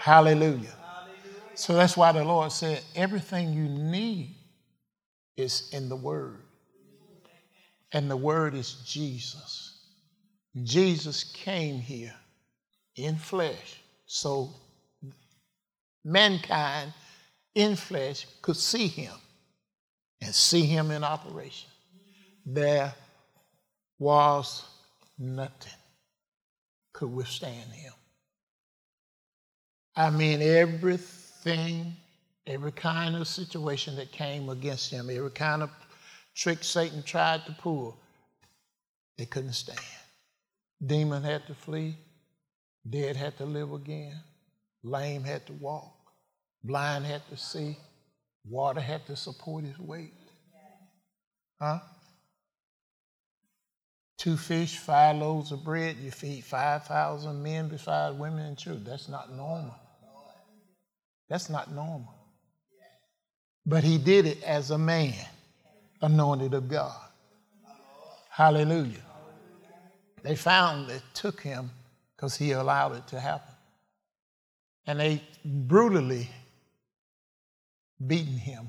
Hallelujah. So that's why the Lord said everything you need is in the Word. And the Word is Jesus. Jesus came here in flesh so mankind in flesh could see him and see him in operation. There was nothing could withstand him. I mean, everything, every kind of situation that came against him, every kind of trick Satan tried to pull, they couldn't stand. Demon had to flee. Dead had to live again. Lame had to walk. Blind had to see. Water had to support his weight. Huh? 2 fish, 5 loaves of bread. You feed 5,000 men besides women and children. That's not normal. That's not normal. But he did it as a man, anointed of God. Hallelujah. They found it took him because he allowed it to happen. And they brutally beaten him.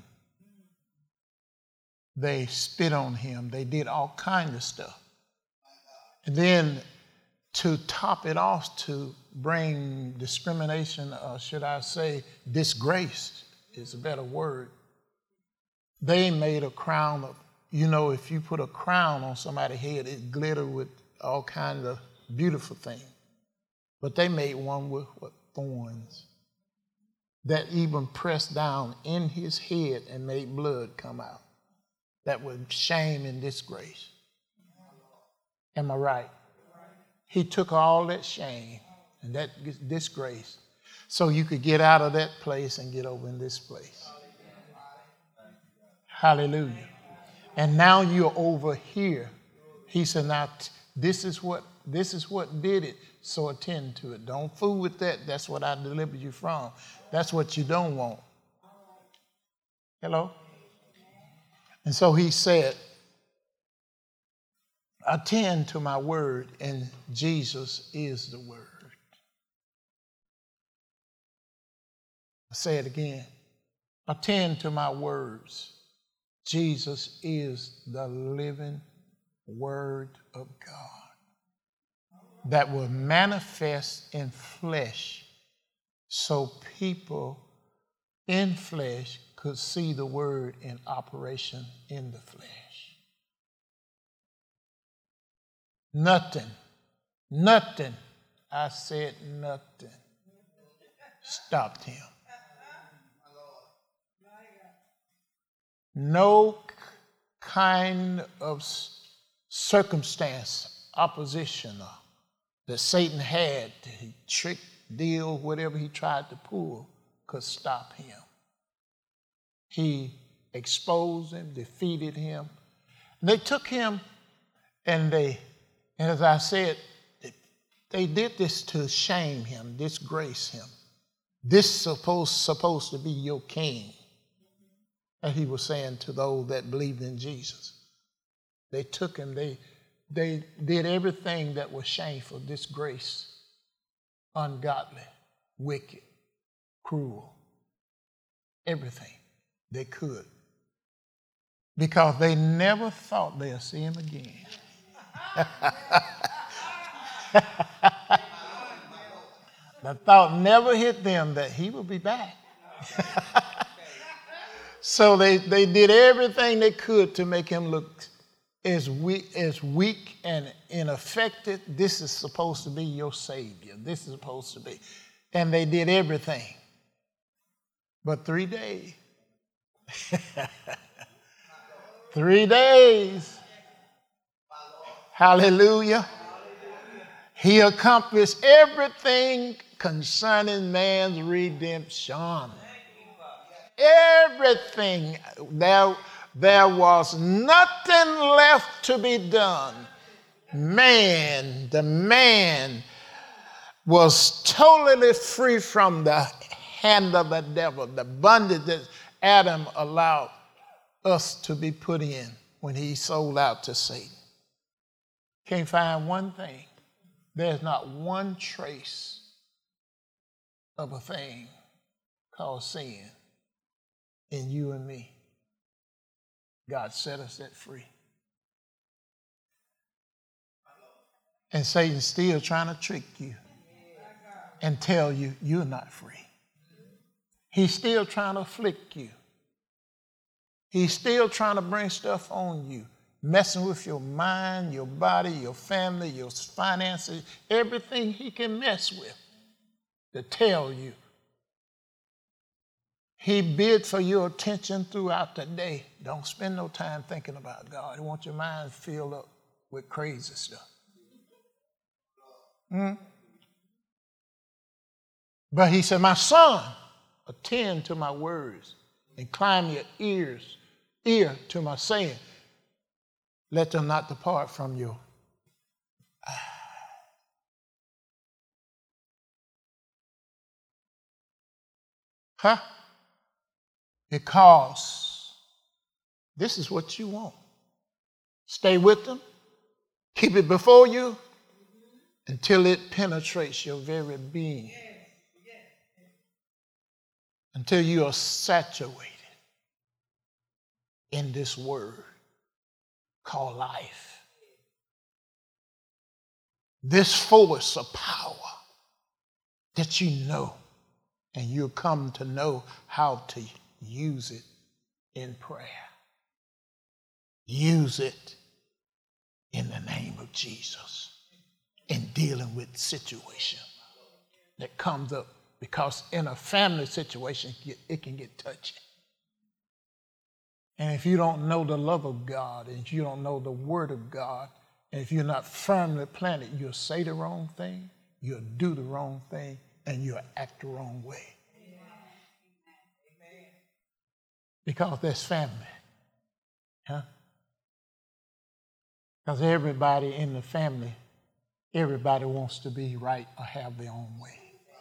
They spit on him. They did all kinds of stuff. And then to top it off, to bring discrimination, or should I say disgrace is a better word, they made a crown of, you know, if you put a crown on somebody's head, it glittered with all kinds of beautiful things. But they made one with thorns that even pressed down in his head and made blood come out. That was shame and disgrace. Am I right? He took all that shame and that disgrace so you could get out of that place and get over in this place. Hallelujah. And now you're over here. He said, now this is what did it, so attend to it. Don't fool with that. That's what I delivered you from. That's what you don't want. Hello? And so he said, attend to my word, and Jesus is the word. I'll say it again. Attend to my words. Jesus is the living word of God that will manifest in flesh so people in flesh could see the word in operation in the flesh. Nothing, I said nothing, stopped him. No kind of circumstance, opposition that Satan had to trick, deal, whatever he tried to pull could stop him. He exposed him, defeated him. And they took him and as I said, they did this to shame him, disgrace him. This supposed to be your king. And he was saying to those that believed in Jesus. They took him, they did everything that was shameful, disgrace, ungodly, wicked, cruel, everything they could. Because they never thought they'd see him again. The thought never hit them that he would be back. So they did everything they could to make him look as weak and ineffective. This is supposed to be your Savior. This is supposed to be. And they did everything. But 3 days. 3 days. Hallelujah. He accomplished everything concerning man's redemption. Everything. There was nothing left to be done. The man was totally free from the hand of the devil, the bondage that Adam allowed us to be put in when he sold out to Satan. Can't find one thing. There's not one trace of a thing called sin in you and me. God set us set free. And Satan's still trying to trick you and tell you you're not free. He's still trying to afflict you. He's still trying to bring stuff on you, messing with your mind, your body, your family, your finances, everything he can mess with to tell you. He bid for your attention throughout the day. Don't spend no time thinking about God. He wants your mind filled up with crazy stuff. But he said, my son, attend to my words, incline your ear to my saying. Let them not depart from you. Because this is what you want. Stay with them. Keep it before you until it penetrates your very being. Until you are saturated in this word called life. This force of power that you know, and you'll come to know how to use it in prayer. Use it in the name of Jesus in dealing with situation that comes up, because in a family situation, it can get touchy. And if you don't know the love of God, and if you don't know the word of God, and if you're not firmly planted, you'll say the wrong thing, you'll do the wrong thing, and you'll act the wrong way. Because that's family. Because everybody in the family, everybody wants to be right or have their own way.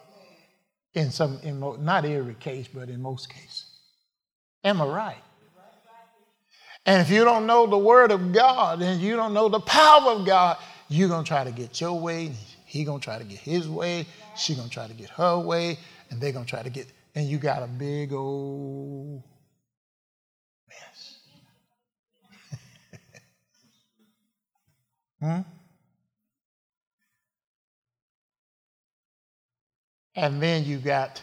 Not every case, but in most cases. Am I right? And if you don't know the word of God and you don't know the power of God, you're going to try to get your way, he's going to try to get his way, she's going to try to get her way, and they're going to try to get, and you got a big old mess. And then you got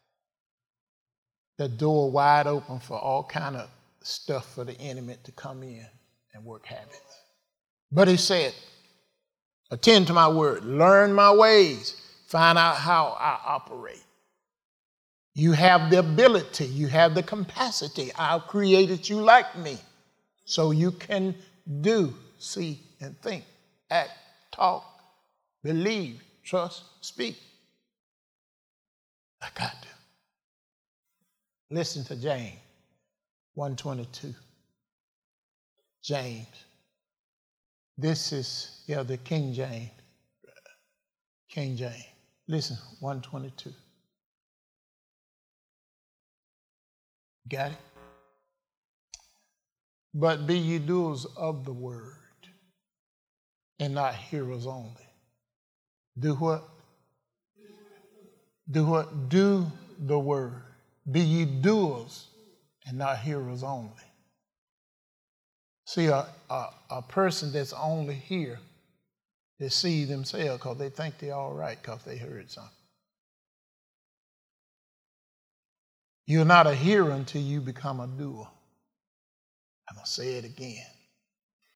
the door wide open for all kind of stuff for the enemy to come in and work habits. But he said, attend to my word, learn my ways, find out how I operate. You have the ability, you have the capacity. I've created you like me so you can do, see, and think, act, talk, believe, trust, speak like I do. Listen to James 1:22. James. This is, the King James. King James. Listen, 1:22. Got it? But be ye doers of the word, and not hearers only. Do what? Do what? Do the word. Be ye doers and not hearers only. See, a person that's only here, they see themselves because they think they're all right because they heard something. You're not a hearer until you become a doer. I'm going to say it again.